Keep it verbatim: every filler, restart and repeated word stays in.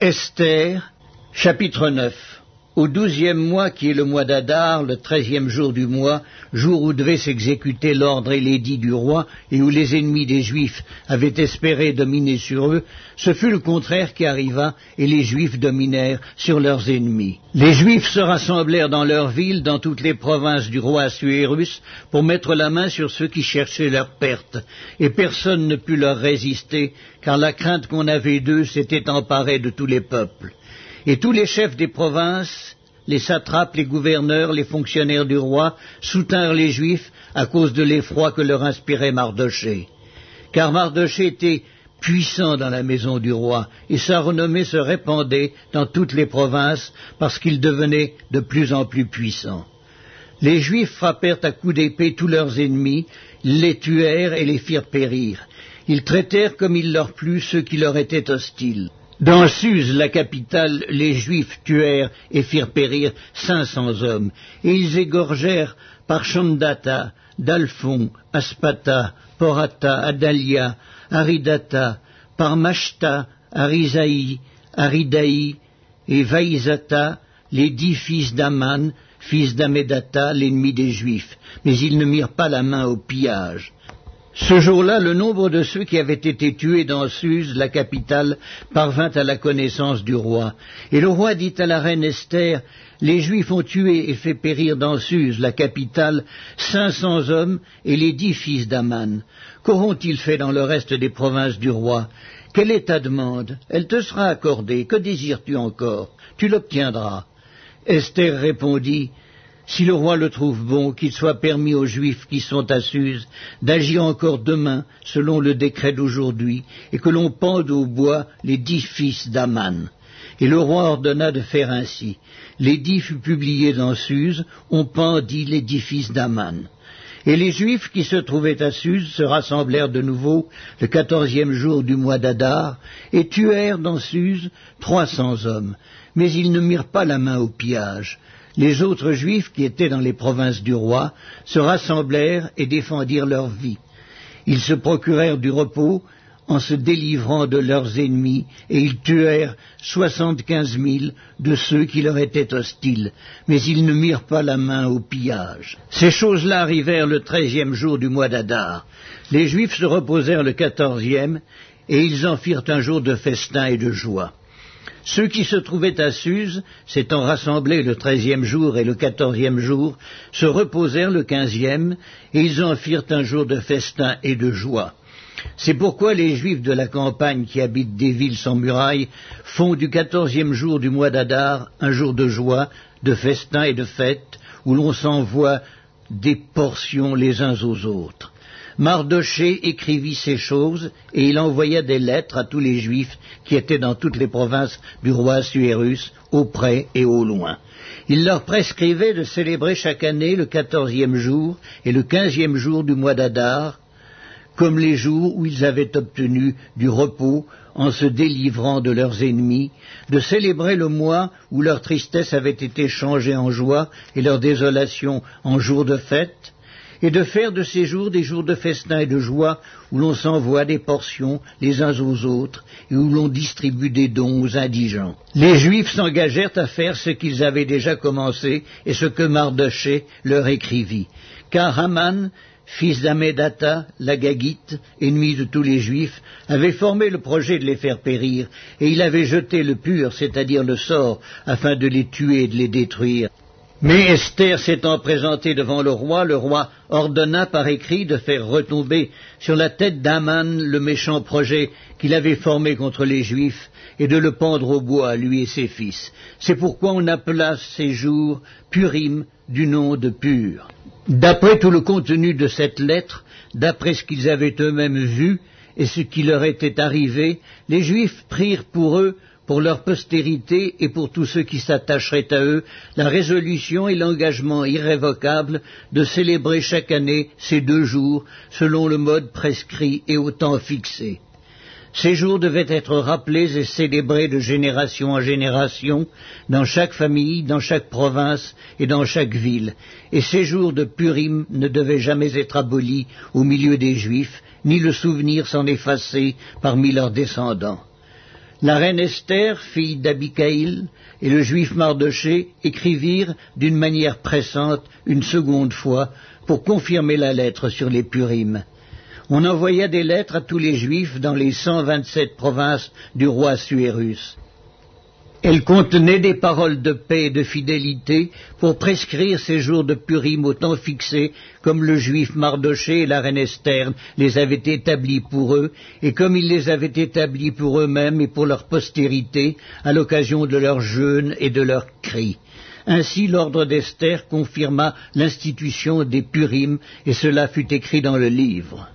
Esther, chapitre neuf. Au douzième mois, qui est le mois d'Adar, le treizième jour du mois, jour où devait s'exécuter l'ordre et l'édit du roi, et où les ennemis des Juifs avaient espéré dominer sur eux, ce fut le contraire qui arriva, et les Juifs dominèrent sur leurs ennemis. Les Juifs se rassemblèrent dans leurs villes, dans toutes les provinces du roi Assuérus, pour mettre la main sur ceux qui cherchaient leur perte, et personne ne put leur résister, car la crainte qu'on avait d'eux s'était emparée de tous les peuples. Et tous les chefs des provinces, les satrapes, les gouverneurs, les fonctionnaires du roi, soutinrent les Juifs à cause de l'effroi que leur inspirait Mardochée. Car Mardochée était puissant dans la maison du roi, et sa renommée se répandait dans toutes les provinces, parce qu'il devenait de plus en plus puissant. Les Juifs frappèrent à coups d'épée tous leurs ennemis, les tuèrent et les firent périr. Ils traitèrent comme il leur plut ceux qui leur étaient hostiles. Dans Suse, la capitale, les Juifs tuèrent et firent périr cinq cents hommes, et ils égorgèrent par Chamdata, Dalphon, Aspata, Porata, Adalia, Aridata, par Machta, Arisaï, Aridaï et Vaïzata, les dix fils d'Aman, fils d'Amédata, l'ennemi des Juifs, mais ils ne mirent pas la main au pillage. Ce jour-là, le nombre de ceux qui avaient été tués dans Suse, la capitale, parvint à la connaissance du roi. Et le roi dit à la reine Esther, « Les Juifs ont tué et fait périr dans Suse, la capitale, cinq cents hommes et les dix fils d'Aman. Qu'auront-ils fait dans le reste des provinces du roi? Quelle est ta demande? Elle te sera accordée. Que désires-tu encore? Tu l'obtiendras. » Esther répondit, si le roi le trouve bon, qu'il soit permis aux Juifs qui sont à Suse d'agir encore demain selon le décret d'aujourd'hui, et que l'on pende au bois les dix fils d'Aman. Et le roi ordonna de faire ainsi. L'édit fut publié dans Suse, on pendit les dix fils d'Aman. Et les Juifs qui se trouvaient à Suse se rassemblèrent de nouveau le quatorzième jour du mois d'Adar, et tuèrent dans Suse trois cents hommes, mais ils ne mirent pas la main au pillage. Les autres Juifs qui étaient dans les provinces du roi se rassemblèrent et défendirent leur vie. Ils se procurèrent du repos en se délivrant de leurs ennemis, et ils tuèrent soixante-quinze mille de ceux qui leur étaient hostiles, mais ils ne mirent pas la main au pillage. Ces choses-là arrivèrent le treizième jour du mois d'Adar. Les Juifs se reposèrent le quatorzième, et ils en firent un jour de festin et de joie. Ceux qui se trouvaient à Suse, s'étant rassemblés le treizième jour et le quatorzième jour, se reposèrent le quinzième, et ils en firent un jour de festin et de joie. C'est pourquoi les Juifs de la campagne qui habitent des villes sans murailles font du quatorzième jour du mois d'Adar un jour de joie, de festin et de fête, où l'on s'envoie des portions les uns aux autres. Mardochée écrivit ces choses, et il envoya des lettres à tous les Juifs qui étaient dans toutes les provinces du roi Assuérus, au près et au loin. Il leur prescrivait de célébrer chaque année le quatorzième jour et le quinzième jour du mois d'Adar, comme les jours où ils avaient obtenu du repos en se délivrant de leurs ennemis, de célébrer le mois où leur tristesse avait été changée en joie et leur désolation en jour de fête, et de faire de ces jours des jours de festin et de joie, où l'on s'envoie des portions les uns aux autres, et où l'on distribue des dons aux indigents. Les Juifs s'engagèrent à faire ce qu'ils avaient déjà commencé, et ce que Mardochée leur écrivit. Car Haman, fils d'Amédata, l'Agagite, ennemi de tous les Juifs, avait formé le projet de les faire périr, et il avait jeté le pur, c'est-à-dire le sort, afin de les tuer et de les détruire. Mais Esther s'étant présentée devant le roi, le roi ordonna par écrit de faire retomber sur la tête d'Aman le méchant projet qu'il avait formé contre les Juifs et de le pendre au bois, lui et ses fils. C'est pourquoi on appela ces jours Purim du nom de Pur. D'après tout le contenu de cette lettre, d'après ce qu'ils avaient eux-mêmes vu et ce qui leur était arrivé, les Juifs prirent pour eux, pour leur postérité et pour tous ceux qui s'attacheraient à eux, la résolution et l'engagement irrévocable de célébrer chaque année ces deux jours selon le mode prescrit et au temps fixé. Ces jours devaient être rappelés et célébrés de génération en génération, dans chaque famille, dans chaque province et dans chaque ville. Et ces jours de Purim ne devaient jamais être abolis au milieu des Juifs, ni le souvenir s'en effacer parmi leurs descendants. La reine Esther, fille d'Abicaïl, et le juif Mardochée écrivirent d'une manière pressante une seconde fois pour confirmer la lettre sur les Purim. On envoya des lettres à tous les Juifs dans les cent vingt-sept provinces du roi Assuérus. Elles contenaient des paroles de paix et de fidélité pour prescrire ces jours de Purim au temps fixé, comme le juif Mardochée et la reine Esther les avaient établis pour eux, et comme ils les avaient établis pour eux-mêmes et pour leur postérité, à l'occasion de leurs jeûnes et de leurs cris. Ainsi l'ordre d'Esther confirma l'institution des Purim, et cela fut écrit dans le livre.